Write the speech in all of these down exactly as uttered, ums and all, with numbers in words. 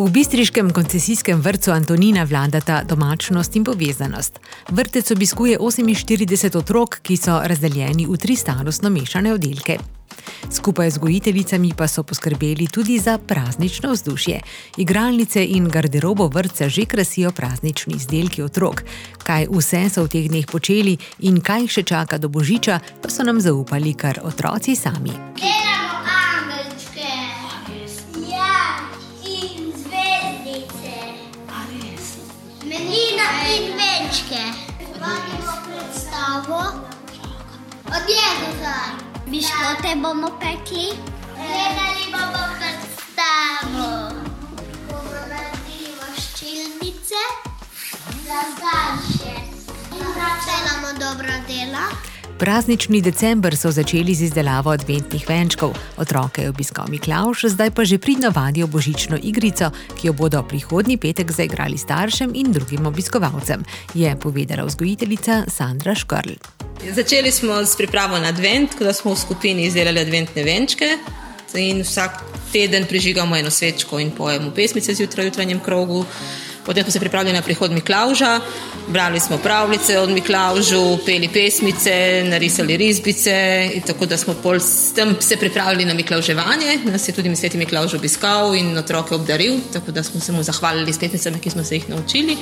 V bistriškem koncesijskem vrtcu Antonina vladata domačnost in povezanost. Vrtec obiskuje oseminštirideset otrok, ki so razdeljeni v tri starostno mešane oddelke. Skupaj z vzgojiteljicami pa so poskrbeli tudi za praznično vzdušje. Igralnice in garderobo vrtca že krasijo praznični izdelki otrok. Kaj vse so v teh dneh počeli in kaj še čaka do božiča, pa so nam zaupali kar otroci sami. Delamo angelčke. Ja, in zvezdice. Menina in venčke. Vadimo predstavo od Jezusa. Biškote bomo pekli. Gledali bomo predstavo. Bomo naredili voščilnice za starše. In delamo dobra dela. Praznični december so začeli z izdelavo adventnih venčkov. Otroke je obiskal Miklavž, zdaj pa že pridno vadijo božično igrico, ki jo bodo prihodnji petek zaigrali staršem in drugim obiskovalcem, je povedala vzgojiteljica Sandra Škrl. Začeli smo s pripravo na advent, ko smo v skupini izdelali adventne venčke in vsak teden prižigamo eno svečko in pojemo pesmice zjutraj v jutranjem krogu. Potem smo se pripravili na prihod Miklavža, brali smo pravljice od Miklavžu, peli pesmice, narisali risbice, in tako da smo pol s tem se pripravili na Miklavževanje. Nas je tudi Sveti Miklavž obiskal in otroke obdaril, tako da smo se mu zahvalili s pesmicami, ki smo se jih naučili.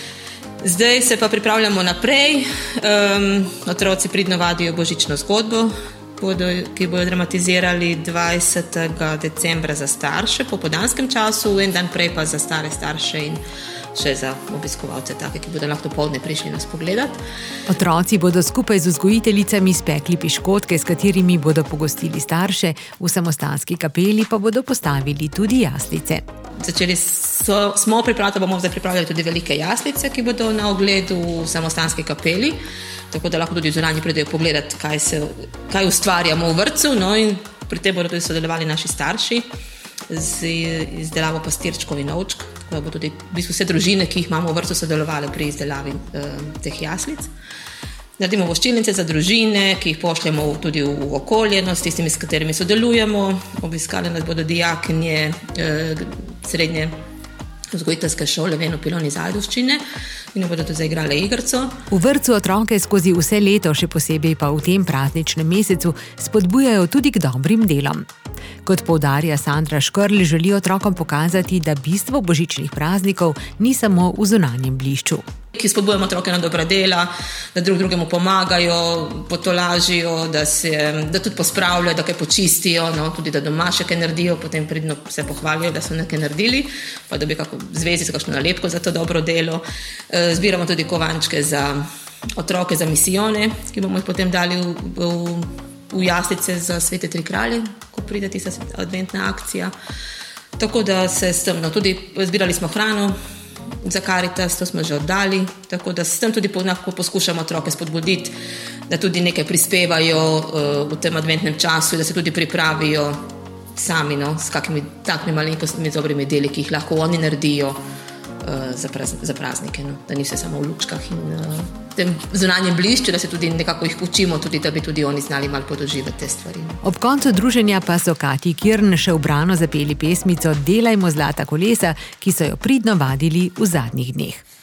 Zdaj se pa pripravljamo naprej. Um, otroci pridno vadijo božično zgodbo, bodo, ki bojo dramatizirali dvajsetega decembra za starše po podanskem času, en dan prej pa za stare starše in še za obiskovalce take, ki bodo lahko popoldne prišli nas pogledat. Otroci bodo skupaj z vzgojiteljicami spekli piškotke, s katerimi bodo pogostili starše, v samostanski kapeli pa bodo postavili tudi jaslice. Začeli so, smo pripravljali, bomo zdaj pripravljali tudi velike jaslice, ki bodo na ogledu v samostanski kapeli, tako da lahko tudi zunanji pridejo pogledati, kaj, se, kaj ustvarjamo v vrtcu, no, in pri tem bodo tudi sodelovali naši starši z izdelavo pastirčkov in ovčk, tako da bodo tudi v bistvu vse družine, ki jih imamo v vrtcu, sodelovali pri izdelavi eh, teh jaslic. Naredimo voščilnice za družine, ki jih pošljemo tudi v okolje, no, s tistimi, s katerimi sodelujemo. Obiskali nas bodo dijakinje eh, srednje vzgojiteljske šole Veno Pilon iz Ajdovščine in bodo tudi zaigrale igrico. V vrtcu otroke skozi vse leto, še posebej pa v tem prazničnem mesecu, spodbujajo tudi k dobrim delom. Kot poudarja Sandra Škrl, želi otrokom pokazati, da bistvo božičnih praznikov ni samo v zunanjem blišču. Ki spodbujamo otroke na dobra dela, da drug drugemu pomagajo, potolažijo, da, se, da tudi pospravljajo, da kaj počistijo, no, tudi da doma še kaj naredijo, potem pridno se pohvalijo, da so nekaj naredili, pa da bi kako zvezi se kakšno nalepko za to dobro delo. Zbiramo tudi kovančke za otroke, za misijone, ki bomo jih potem dali v, v, v jaslice za Svete tri kralje, ko pride tista adventna akcija. Tako da se s tem, no, tudi zbirali smo hrano za Karitas, to smo že oddali, tako da s tem tudi poskušamo otroke spodbuditi, da tudi nekaj prispevajo uh, v tem adventnem času, da se tudi pripravijo sami, no, s kakimi takimi malenkostnimi dobrimi deli, ki jih lahko oni naredijo uh, za, praz, za praznike, no, da ni vse samo v lučkah in uh, tem zunanjem blišču, da se tudi nekako jih učimo, tudi da bi tudi oni znali malo podoživati te stvari. Ob koncu druženja pa so Katji Kirn še ubrano zapeli pesmico Delajmo zlata kolesa, ki so jo pridno vadili v zadnjih dneh.